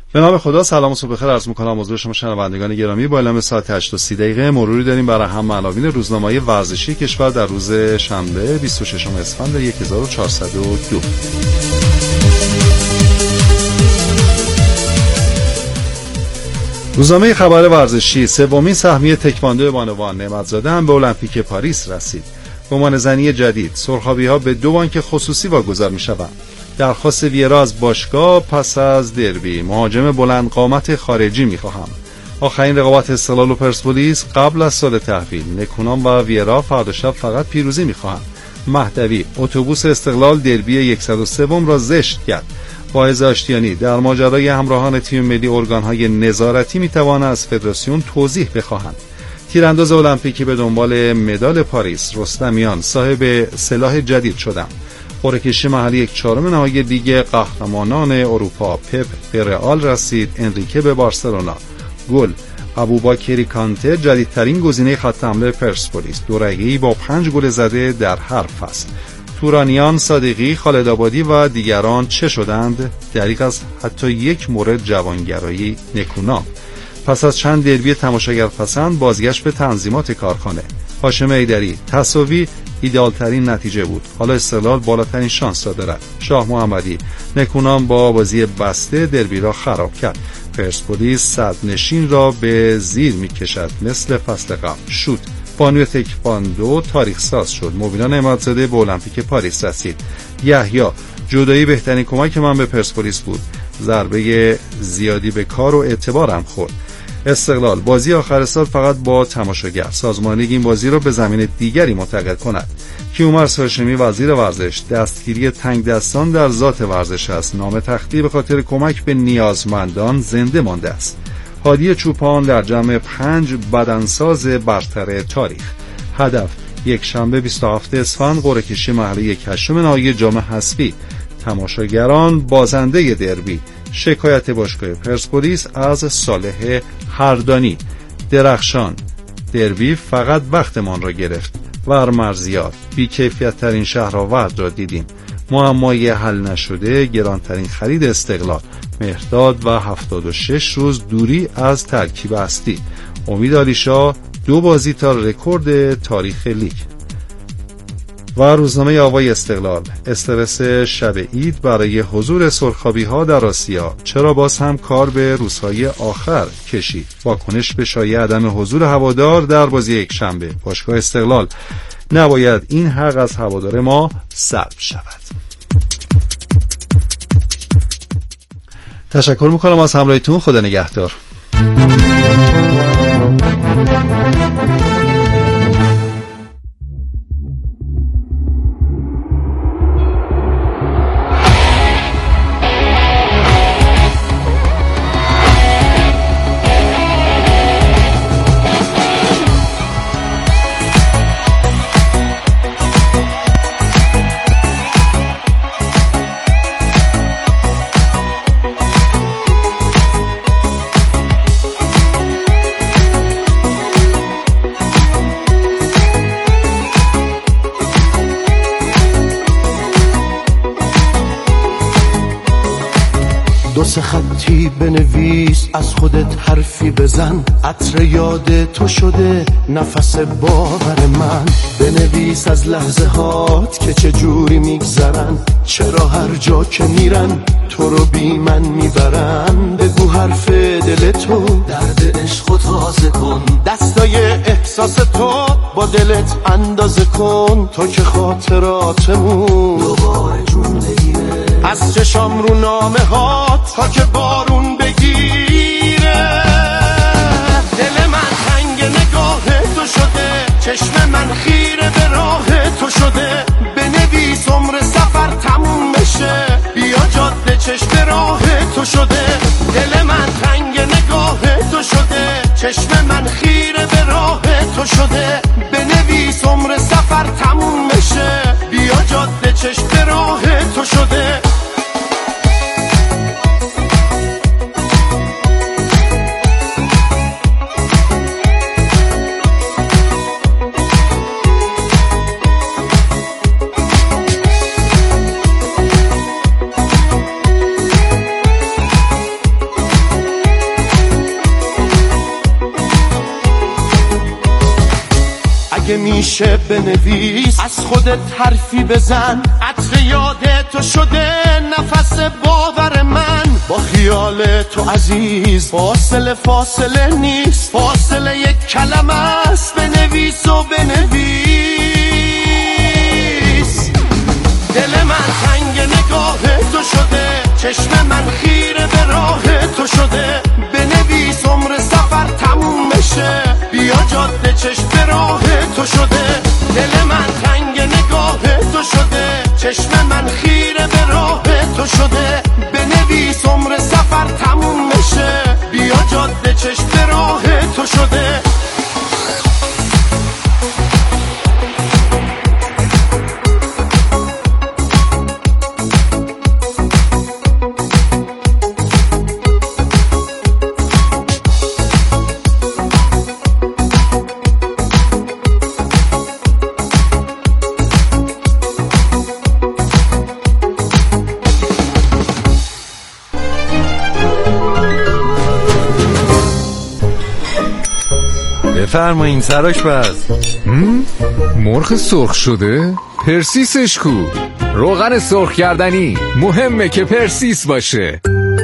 به نام خدا، سلام و صبح بخیر عرض می‌کنم حضور شما شنوندگان گرامی. با اعلام ساعت 8:30 مروری داریم بر اهم عناوین روزنامه‌های ورزشی کشور در روز شنبه 26 اسفند 1402. روزنامه خبر ورزشی: سومین سهمیه تکواندو بانوان نعمت‌زاده هم به المپیک پاریس رسید. گمان زنی جدید: سرخابی‌ها به 2 بانک خصوصی واگذار می‌شوند. درخواست ویرا از باشگاه پس از دربی: مهاجم بلند قامت خارجی می‌خواهم. آخرین رقابت استقلال و پرسپولیس قبل از سال تحویل: نکونام و ویرا فردا شب فقط پیروزی می‌خواهند. مهدوی: اتوبوس استقلال دربی 103 را زشت کرد. واعظ آشتیانی: در ماجرای همراهان تیم ملی ارگان‌های نظارتی می‌تواند از فدراسیون توضیح بخواهند. تیرانداز المپیکی به دنبال مدال پاریس: رستمیان صاحب سلاح جدید شدند. قرعه‌کشی محلی 1/4 نهایی لیگ قهرمانان اروپا: پپ به رئال رسید، انریکه به بارسلونا. گل: ابوبکری کانته جدیدترین گزینه خط حمله پرسپولیس، 2 رقیبی با 5 گل زده در هر فصل. تورانیان، صادقی، خالد آبادی و دیگران چه شدند؟ دریغ از حتی یک مورد جوانگرایی نکونام. پس از چند دربی تماشاگر پسند بازگشت به تنظیمات کارخانه. هاشم ایدری: تساوی ایدئال‌ترین نتیجه بود، حالا استقلال بالاترین شانس را دارد. شاه محمدی: نکونام با بازی بسته دربی را خراب کرد. پرسپولیس صدرنشین را به زیر می‌کشد مثل فصل قبل. شوت: بانوی تکواندو تاریخ ساز شد. مبینا نعمت‌زاده به المپیک پاریس رسید. یحیی: جدایی بهترین کمک من به پرسپولیس بود، ضربه زیادی به کار و اعتبارم خورد. استقلال: بازی آخر سال فقط با تماشاگر، سازمان لیگ این بازی را به زمین دیگری منتقل کند. کیومرث هاشمی وزیر ورزش: دستگیری تنگ دستان در ذات ورزش است، نام تختی به خاطر کمک به نیازمندان زنده مانده است. هادی چوپان: در جمع 5 بدنساز برتر تاریخ. هدف: یک شنبه 27 اسفند قرعه‌کشی محلی 1/8 نهایی جام حذفی. تماشاگران بازنده دربی. شکایت باشگاه پرسپولیس از صالح هردانی. درخشان: دربی فقط وقتمان را گرفت. ورمرزیار: بی‌کیفیت ترین شهرآورد را دیدیم. معمای حل نشده: گرانترین خرید استقلال. مهرداد و 76 روز دوری از ترکیب اصلی. امید علیشاه: 2 بازی تا رکورد تاریخ لیگ. و روزنامه آوای استقلال: استرس شب عید برای حضور سرخابی‌ها در آسیا، چرا باز هم کار به روزهای آخر کشید؟ واکنش به شایعه عدم حضور هوادار در بازی یک شنبه. باشگاه استقلال: نباید این حق از هوادار ما سلب شود. تشکر میکنم از همراهیتون. خدا نگهدار. دو سه خطی بنویس، از خودت حرفی بزن، عطر یاد تو شده نفس باور من. بنویس از لحظه هات که چجوری میگذرن، چرا هر جا که میرن تو رو بی من میبرن. بگو حرف دل تو، درد عشق و تازه کن، دستای احساس تو با دلت اندازه کن. تو که خاطراتمون دوباره جون بگیره، از چشام رو نامه هات تا که بارون بگیره. دل من تنگ نگاه تو شده، چشم من خیره به راه تو شده. بنویس عمر سفر تموم بشه، بیا جاده چشم راه تو شده. دل من تنگ نگاه تو شده، چشم من خیره به راه تو شده. بنویس عمر سفر تموم بشه، بیا جاده چشم راه تو شده. اگه میشه بنویس، از خودت حرفی بزن، عطر یاد تو شده نفس باور من. با خیال تو عزیز فاصله نیست، فاصله یک کلمه است. بنویس و بنویس. دل من تنگ نگاه تو شده، چشم من خیره به راه تو شده. بنویس عمر سفر تموم بشه، بیا جاده چشم به راه تو شده. دل من تنگ نگاه تو شده، چشم من خیره به راه تو شده. بنویس عمر سفر تموم بشه، بیا جاده چشم به راه تو شده. بفرمایین سرآشپز. مرغ سرخ شده؟ پرسیسش کو؟ روغن سرخ کردنی مهمه که پرسیس باشه.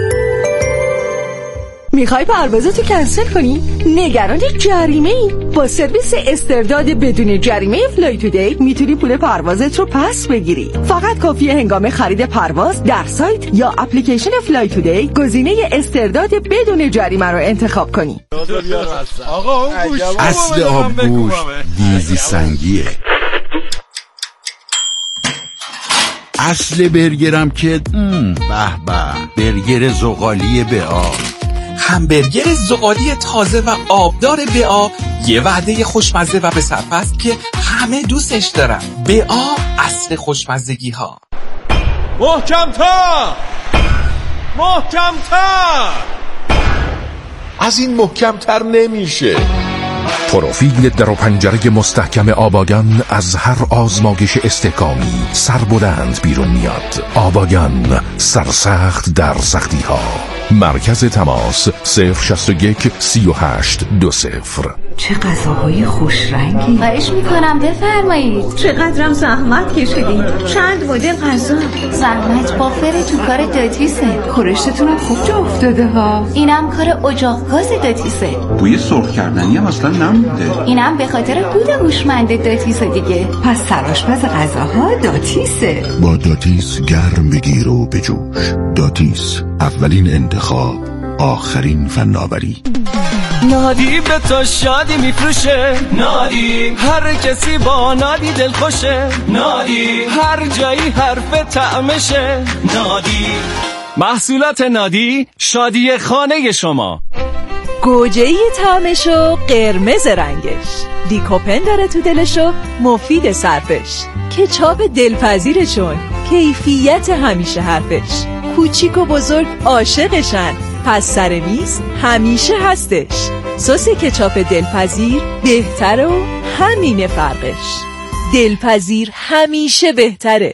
میخوای پروازتو کنسل کنی؟ نگران جریمه ای؟ با سرویس استرداد بدون جریمه فلای تودی میتونی پول پروازت رو پس بگیری. فقط کافیه هنگام خرید پرواز در سایت یا اپلیکیشن فلای تودی گزینه استرداد بدون جریمه رو انتخاب کنی. آقا اون گوش اصل آبگوش دیزی سنگیه. اصل برگرم که به برگر زغالی BA. همبرگر زغالی تازه و آبدار BA یه وعده خوشمزه و به صرفه است که همه دوستش دارن. BA اصل خوشمزگی ها. محکم‌تر از این محکمتر نمیشه. پروفیل در و پنجره مستحکم آباگان از هر آزمایش استحکامی سربلند بیرون میاد. آباگان، سرسخت در سختی ها. مرکز تماس 061 38 20. چه غذاهای خوش رنگی. خواهش میکنم بفرمایید. چقدرم زحمت کشیدید. چند مدل غذا. زحمت بافر تو کار داتیسه. خورشتتونم خوب جا افتاده ها. اینم کار اجاق گاز داتیسه. بوی سرخ کردنی هم اصلا نمیده. اینم به خاطر بود هوشمند داتیسه دیگه. پس سرآشپز غذاها داتیسه. با داتیس گرم بگیر و بجوش. داتیس، اولین انتخاب، آخرین فناوری. نادی به تو شادی میفروشه. نادی هر کسی با نادی دل خوشه. نادی هر جایی حرف طعمشه. نادی محصولات نادی شادی خانه شما. گوجه‌ای طعمشو قرمز رنگش، دیکوپن داره تو دلشو مفید صرفش، کچاپ دلپذیرشون کیفیت همیشه حرفش، کوچیک و بزرگ عاشقشن پس سر میز همیشه هستش. سس کچاپ دلپذیر بهتره و همینه فرقش. دلپذیر همیشه بهتره.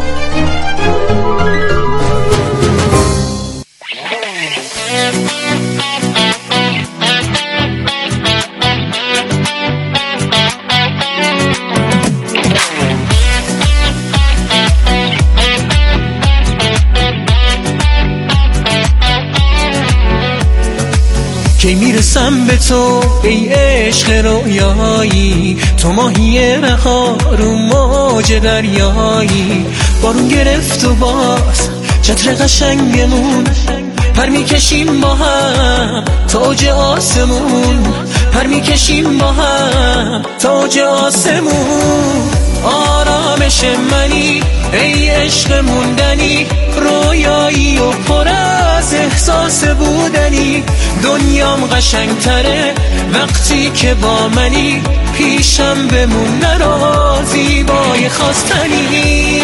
کی میرسم به تو ای عشق رویایی، تو ماهی رها رو موج دریایی. بارون گرفت و باز چتر قشنگمون، پر میکشیم با هم تاج آسمون، پر میکشیم با هم تاج آسمون. آرامش منی ای عشق موندنی، رویایی و پر از احساس بودنی. دنیام قشنگتره وقتی که با منی، پیشم بمون نرا زیبای خواستنی.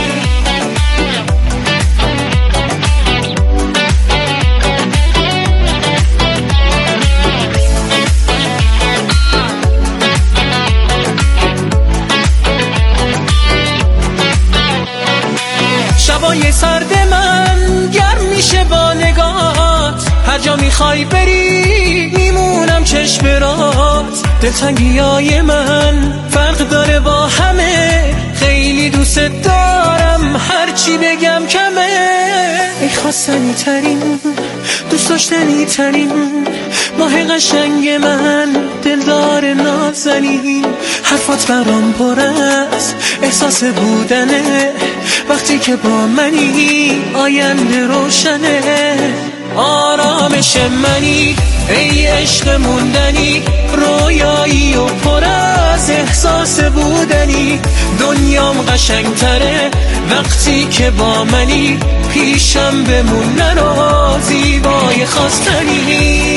شبای سرد من گرم میشه با نگات، هر جا میخوای بری میمونم چشم رات. دلتنگیای من فرق داره با همه، خیلی دوست دارم هرچی بگم کمه. ای خواستنی ترین دوست داشتنی ترین ماه قشنگ من، دلدار نازنین، حرفات برام پر از احساس بودنه، وقتی که با منی آینده روشنه. آرامش منی ای عشق موندنی، رویایی و پر از احساس بودنی، دنیام قشنگتره وقتی که با منی، پیشم بمونن و زیبای خواستنی.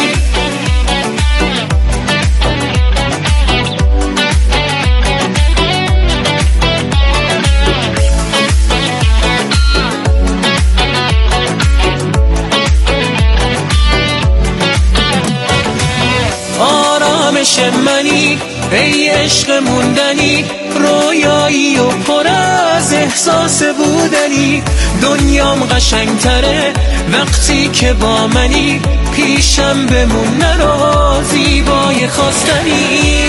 آرامش منی ای عشق موندنی، رویایی و پر از احساس بودنی، دنیام قشنگتره وقتی که با منی، پیشم بمونن و زیبای خواستنی.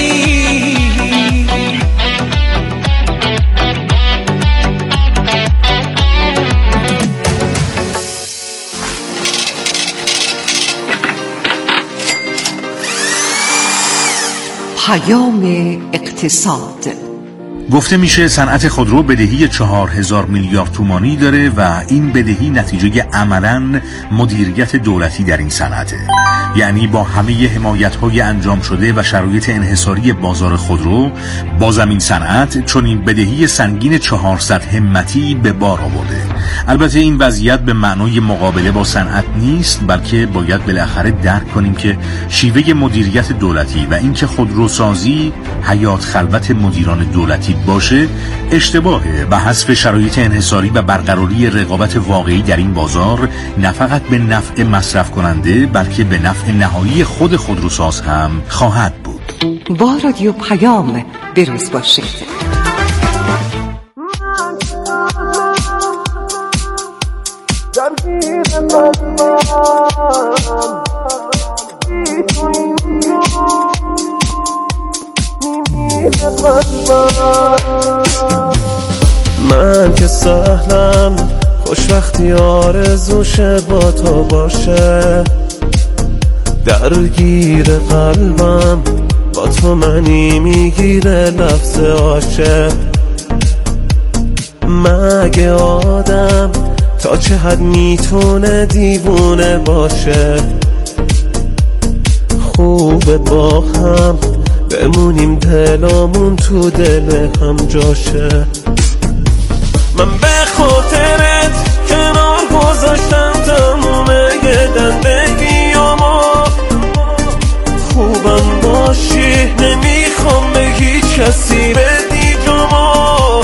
پیام اقتصاد. گفته میشه صنعت خودرو بدهی 4000 میلیارد تومانی داره و این بدهی نتیجه عملاً مدیریت دولتی در این صنعته. یعنی با همه حمایت‌های انجام شده و شرایط انحصاری بازار خودرو، بازم این صنعت چون این بدهی سنگین 400 همتی به بار آورده. البته این وضعیت به معنای مقابله با صنعت نیست، بلکه باید بالاخره درک کنیم که شیوه مدیریت دولتی و اینکه خودروسازی حیات خلوت مدیران دولتی باشه اشتباهه و حذف شرایط انحصاری و برقراری رقابت واقعی در این بازار نه فقط به نفع مصرف کننده بلکه به نفع نهایی خود خودروساز هم خواهد بود. با رادیو پیام بروز باشید. من که سهلم خوش وقتی آرزوشه با تو باشه، درگیر قلبم با تو منی میگیره لفظ عاشق. مگه آدم تا چه حد میتونه دیوونه باشه؟ خوبه با هم بمونیم دلامون تو دل هم جاشه. من به خاطرت کنار گذاشتم تمومه زندگیامو، خوبم باشی نمیخوام به هیچ کسی بدی جامو.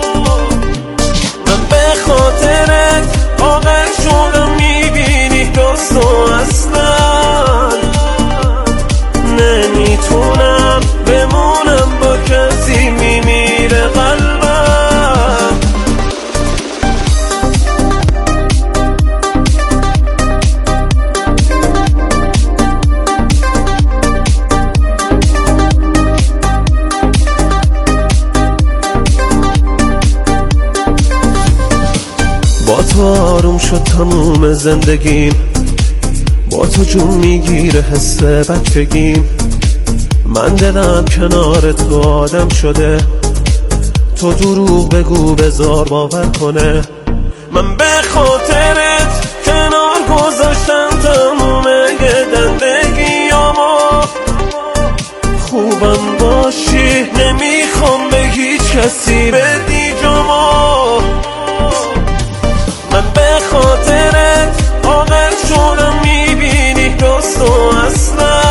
من به خاطرت آقل شدم میبینی دوستو اصلا نمیتونم بمونم با کسی میمیره قلبم. با تو آروم شد تموم زندگیم، با تو جون میگیره حس بچگیم. من دلم کنار تو آدم شده، تو دروغ بگو بذار باور کنه. من به خاطرت کنار گذاشتم تموم زندگیامو، خوبم باشی نمیخوام به هیچ کسی بدی جامو. من به خاطرت آقل شدم میبینی دوستو اصلا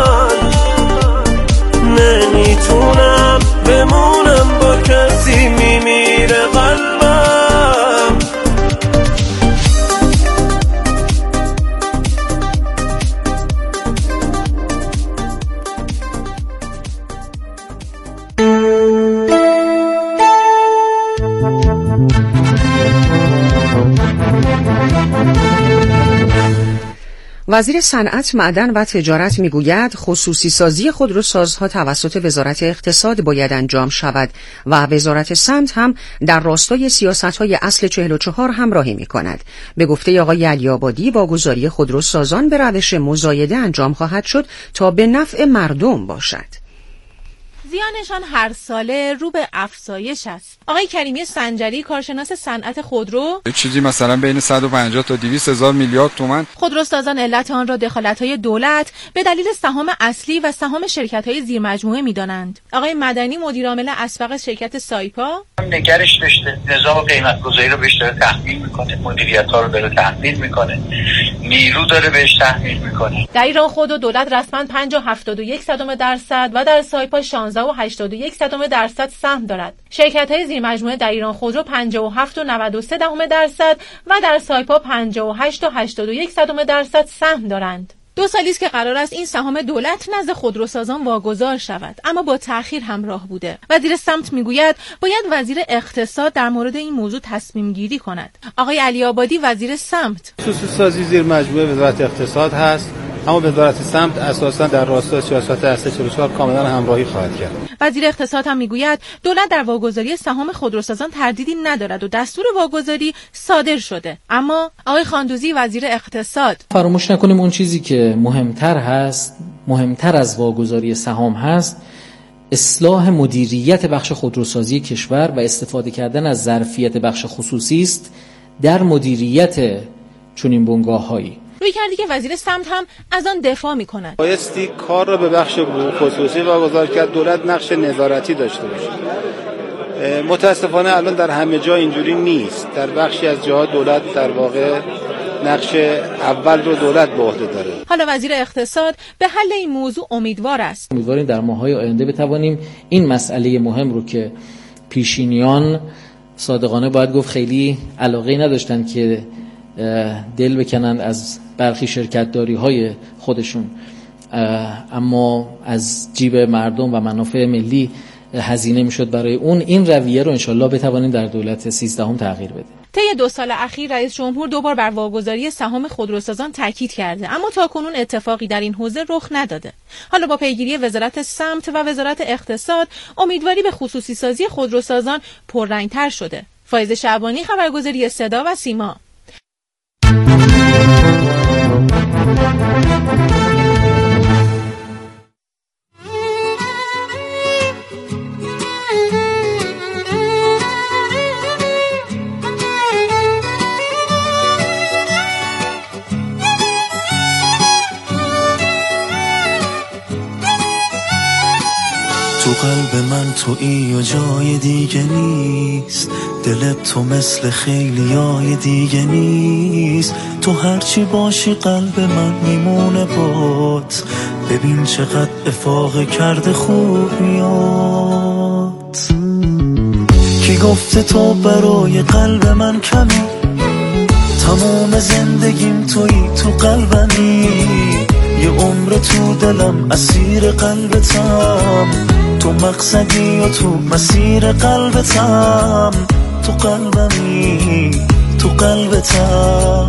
نمیتونم بمونم با کسی میمیره قلبم. وزیر صنعت، معدن و تجارت میگوید خصوصی سازی خودروسازها توسط وزارت اقتصاد باید انجام شود و وزارت سمت هم در راستای سیاست‌های اصل 44 همراهی می‌کند. به گفته آقای علی‌آبادی واگذاری خودروسازان به روش مزایده انجام خواهد شد تا به نفع مردم باشد. زیانشان هر ساله رو به افزایش است. آقای کریمی سنجری، کارشناس صنعت خودرو، چیزی مثلا بین 150 تا 200 هزار میلیارد تومان. خودروسازان علت آن را دخالت‌های دولت به دلیل سهام اصلی و سهام شرکت‌های زیرمجموعه می‌دانند. آقای مدنی، مدیر عامل اسبق شرکت سایپا، نگرش داشته، نظام قیمت‌گذاری رو بهش داره تحمیل می‌کنه، مدیریت‌ها رو داره تحمیل می‌کنه، نیرو داره بهش تحمیل می‌کنه. در ایران خودرو دولت رسما 5.71% و در سایپا 16.81% سهم دارد. شرکت‌های زیرمجموعه در ایران خودرو 57.93% و در سایپا 58.81% سهم دارند. 2 سالی است که قرار است این سهام دولت نزد خودروسازان واگذار شود، اما با تأخیر همراه بوده. وزیر سمت میگوید باید وزیر اقتصاد در مورد این موضوع تصمیم گیری کند. آقای علی‌آبادی، وزیر سمت: خصوصی سازی زیر مجموعه وزارت اقتصاد هست، اما وزارت سمت اساساً در راستای سیاست اصل 44 کاملا همراهی خواهد کرد. وزیر اقتصاد هم میگوید دولت در واگذاری سهام خودروسازان تردیدی ندارد و دستور واگذاری صادر شده. اما آقای خاندوزی، وزیر اقتصاد: فراموش نکنیم اون چیزی که مهمتر از واگذاری سهام هست، اصلاح مدیریت بخش خودروسازی کشور و استفاده کردن از ظرفیت بخش خصوصی است در مدیریت چنین بنگاه‌هایی. روی کردی که وزیر سمت هم از آن دفاع می‌کند. بایستی کار را به بخش خصوصی واگذار کرد، دولت نقش نظارتی داشته باشه. متاسفانه الان در همه جا اینجوری نیست. در بخشی از جاها دولت در واقع نقش اول رو دولت به عهده داره. حالا وزیر اقتصاد به حل این موضوع امیدوار است. امیدواریم در ماه‌های آینده بتوانیم این مسئله مهم رو که پیشینیان صادقانه باید گفت خیلی علاقه نداشتن که دل بکنند از برخی شرکت‌داری های خودشون، اما از جیب مردم و منافع ملی هزینه میشد برای اون، این رویه رو انشالله بتوانیم در دولت 13 تغییر بدیم. طی 2 سال اخیر رئیس جمهور 2 بار بر واگذاری سهام خودروسازان تاکید کرده، اما تاکنون اتفاقی در این حوزه رخ نداده. حالا با پیگیری وزارت سمت و وزارت اقتصاد، امیدواری به خصوصی سازی خودروسازان پررنگ‌تر شده. فایزه شعبانی، خبرگزاری صدا و سیما. تو قلب من تویی و جای دیگه نیست، دلت تو مثل خیلیای دیگه نیست. تو هرچی باشی قلب من میمونه بات، ببین چقدر افاقه کرده خوبیات. کی گفته تو برای قلب من کمی، تمام زندگیم تویی، تو قلبمی. یه عمر تو دلم اسیر قلبتم، تو مقصدی و تو مسیر قلبتم. تو قلبمی، تو قلبتم.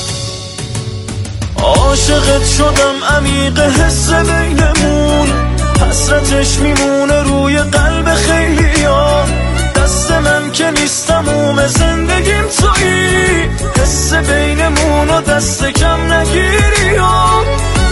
عاشقت شدم، عمیق حس بینمون، حسرتش میمونه روی قلب خیلیا. دست من که نیست، تموم زندگیم تویی، حس بینمون و دست کم نگیری ها.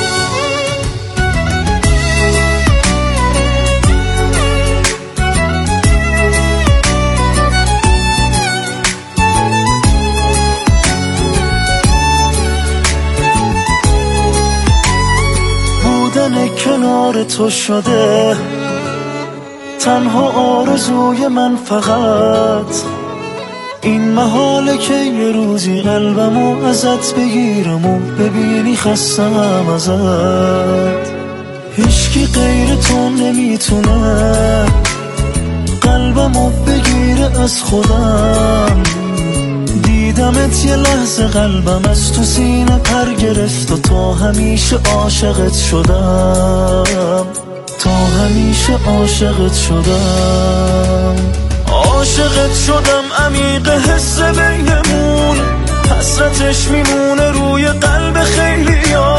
کنار تو شده تنها آرزوی من، فقط این محاله که یه روزی قلبمو ازت بگیرم و ببینی خستم ازت. هیچکی غیر تو نمیتونه قلبمو بگیره از خودم. دیدمت یه لحظه قلبم از تو سینه پر گرفت و تا همیشه عاشقت شدم، تا همیشه عاشقت شدم. عاشقت شدم، عمیق حس بینمون، حسرتش میمونه روی قلب خیلیا.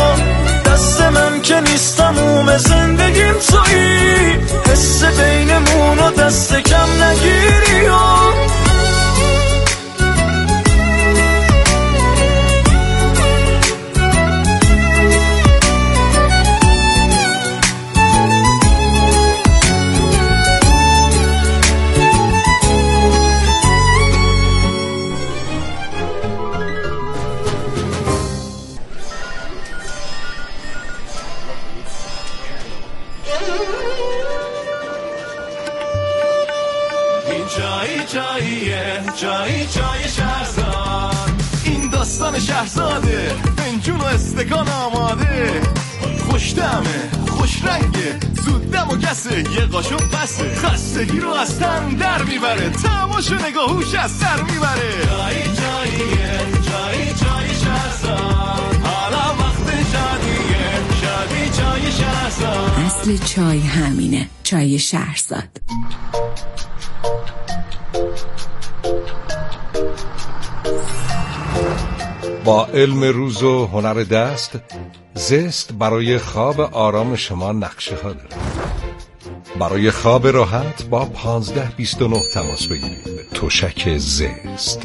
چای شهرزاد. این داستان شهرزاده، فنجون و استکان آماده، خوش طعمه خوش رنگه، زود دم و کسه، یه قاشق بسه، خستگی رو از تن در میبره، تماشا نگاهوش از سر میبره. چای شهرزاد، حالا وقت شادیه، شادی چای شهرزاد. اصل چای همینه، چای شهرزاد. با علم روز و هنر دست، زست برای خواب آرام شما نقشه ها داره. برای خواب راحت با 1529 تماس بگیرید. تشک زست.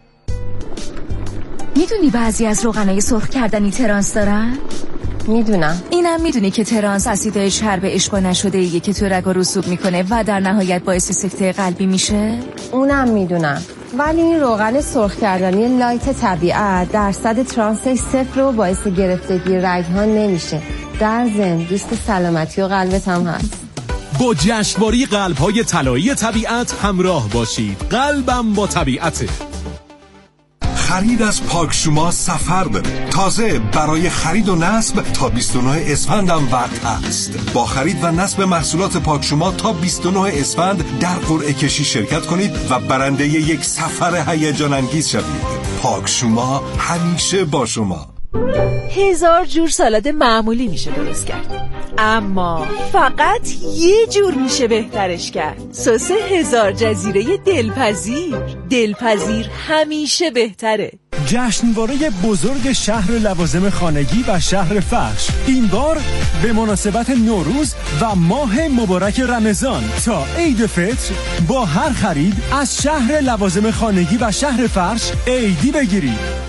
میدونی بعضی از روغنای سرخ کردنی ترانس دارن؟ میدونم. اینم میدونی که ترانس اسیدهای چرب اشباع نشده ایه که تو رگا رسوب میکنه و در نهایت باعث سکته قلبی میشه؟ اونم میدونم. ولی این روغن سرخ کردنی لایت طبیعت درصد ترانسش 0 و باعث گرفتگی رگ‌ها نمیشه. در ضمن دوست سلامتی و قلبت هم هست. با جشنواره قلب‌های طلایی طبیعت همراه باشید. قلبم با طبیعته. خرید از پاکشوما سفر داره. تازه برای خرید و نصب تا 29 اسفند هم وقت هست. با خرید و نصب محصولات پاکشوما تا 29 اسفند در قرعه کشی شرکت کنید و برنده یک سفر هیجان انگیز شوید. پاکشوما همیشه با شما. 1000 جور سالاد معمولی میشه درست کرد، اما فقط یه جور میشه بهترش کرد. سس 1000 جزیره دلپذیر همیشه بهتره. جشنواره بزرگ شهر لوازم خانگی و شهر فرش، این بار به مناسبت نوروز و ماه مبارک رمضان تا عید فطر با هر خرید از شهر لوازم خانگی و شهر فرش عیدی بگیرید.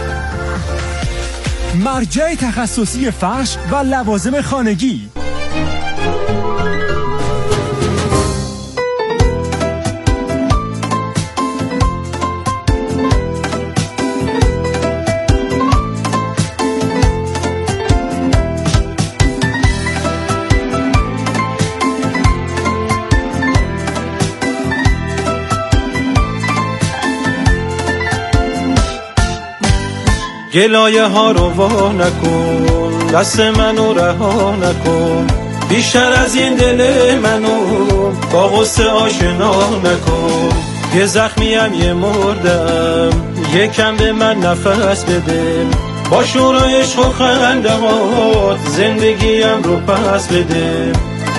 مرجع تخصصی فرش و لوازم خانگی. گلایه ها رو وا نکن، دست منو رها نکن، بیشتر از این دل منو با غصه آشنا نکن. یه زخمیم یه مردم، یکم به من نفس بده، با شور و عشق و خندهات زندگیم رو پس بده.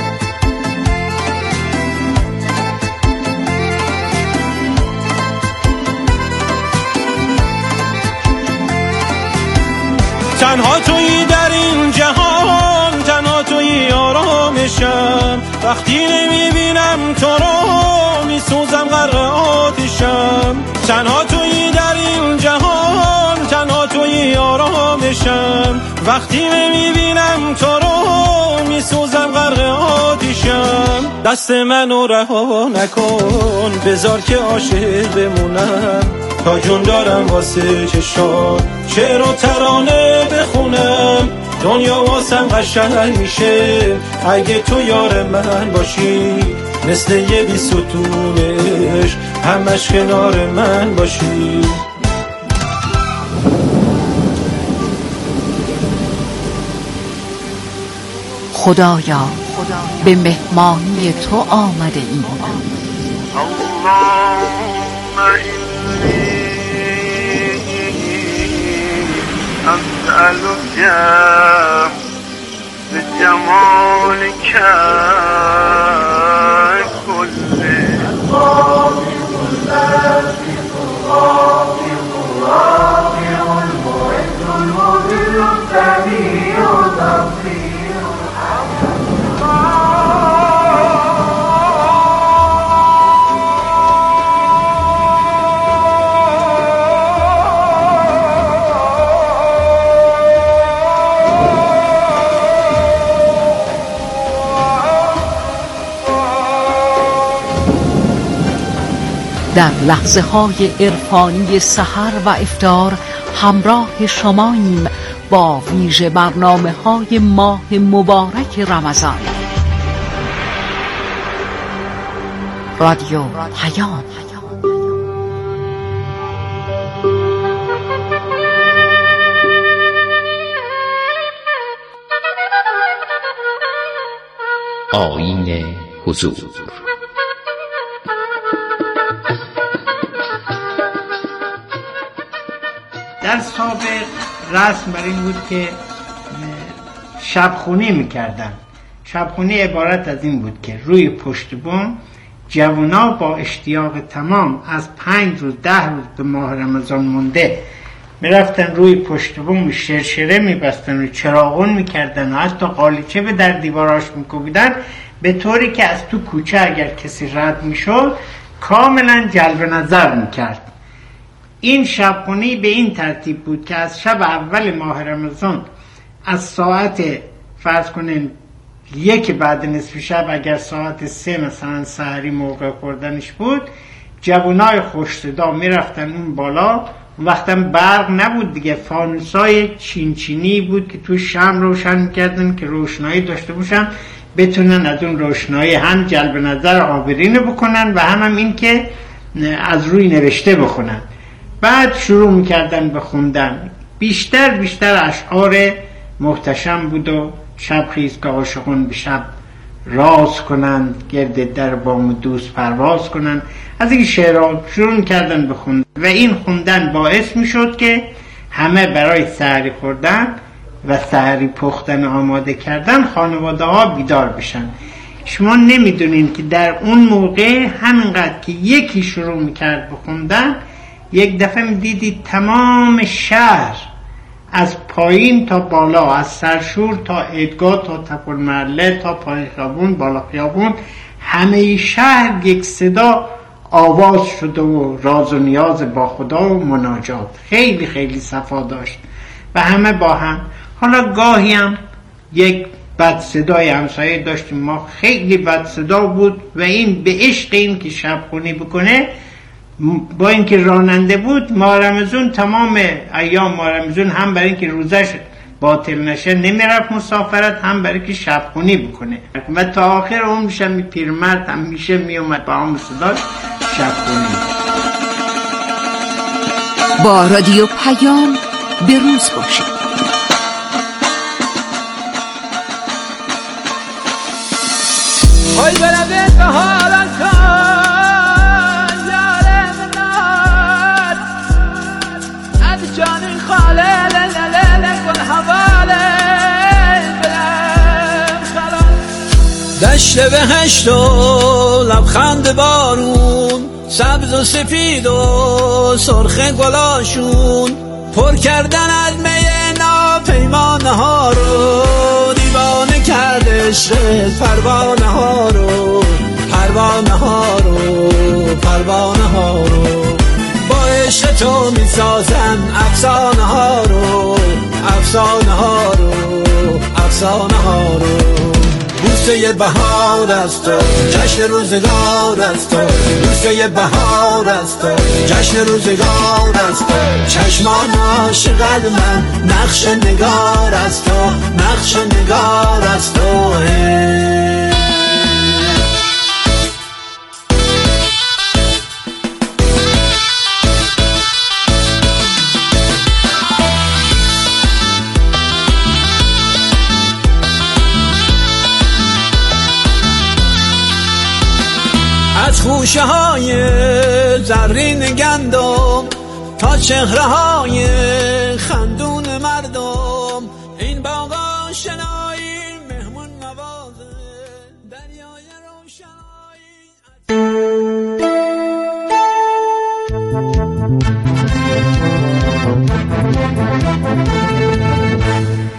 تنها تویی در این جهان، تنها تویی آرامشم، وقتی نمیبینم تو رو میسوزم غرق آتشم. تنها تویی در این جهان، تنها تویی آرامشم، وقتی نمیبینم تو رو میسوزم غرق آتشم. دست منو رها نکن، بذار که عاشق بمونم، تا جون دارم واسه چشام شعر و ترانه بخونم. دنیا واسم قشنگ میشه اگه تو یار من باشی، مثل یه بی ستونش همش کنار من باشی. خدایا به مهمانی تو آمده ایم. أسألك بجمالك كله در لحظه های عرفانی سحر و افطار همراه شماییم با ویژه برنامه های ماه مبارک رمضان. رادیو پیام. آیین حضور. در سابق رسم بر این بود که شبخونی میکردن. شبخونی عبارت از این بود که روی پشت بوم جوانا با اشتیاق تمام از 5 روز 10 روز به ماه رمضان مونده میرفتن روی پشت بوم شرشره میبستن و چراغون میکردن و حتی قالیچه به در دیواراش میکوبیدن، به طوری که از تو کوچه اگر کسی رد میشد کاملا جلب نظر میکرد. این شبخونی به این ترتیب بود که از شب اول ماه رمضان از ساعت فرض کنین 1 بعد نصف شب اگر ساعت 3 مثلا سحری موقع خوردنش بود، جوانای خوش صدا میرفتن اون بالا. اون وقتا برق نبود دیگه، فانوسای چینچینی بود که تو شمع روشن میکردن که روشنایی داشته باشن، بتونن از اون روشنایی هم جلب نظر عابرین بکنن و هم این که از روی نوشته بخونن. بعد شروع میکردن به خوندن. بیشتر اشعار محتشم بود و شب خیز که عاشقون به شب راز کنند، گرد در بام دوست پرواز کنند. از این شعرها شروع کردن به خوندن و این خوندن باعث میشد که همه برای سحری خوردن و سحری پختن آماده کردن خانواده ها بیدار بشن. شما نمیدونین که در اون موقع همینقدر که یکی شروع میکرد به خوندن، یک دفعه میدیدید تمام شهر از پایین تا بالا، از سرشور تا عیدگاه تا تپل محله تا پایین خیابون بالا خیابون، همه شهر یک صدا آواز شده و راز و نیاز با خدا و مناجات. خیلی خیلی صفا داشت و همه با هم. حالا گاهی هم یک بد صدای همسایه داشتیم ما، خیلی بد صدا بود و این به عشق این که شبخونی بکنه، با اینکه راننده بود ماه رمضان، تمام ایام ماه رمضان هم برای اینکه روزش باطل نشه نمیرفت مسافرت، هم برای که شبخونی بکنه و تا آخر عمرش هم پیرمرد همیشه میومد با هم صداش شبخونی. با رادیو پیام به روز باشید. های بلده به حالت کن یاره مناد از جانی خاله لللل کن حواله بلم خلال دشت بهشت و لبخند بارون، سبز و سفید و سرخ گلاشون، پر کردن از می ناپیمانه ها رو، دیوانه کرده عشق پروانه ها رو، پروانه ها رو، پروانه ها رو. با عشق تو می سازن افسانه ها رو، افسانه ها رو، افسانه ها رو. بوسه بهار است تو، جشن روزگار است تو، بوسه بهار است تو، جشن روزگار است تو. چشمان عاشق من نقش نگار است تو، نقش نگار است تو. از خوشه های زرین گندم تا چهره های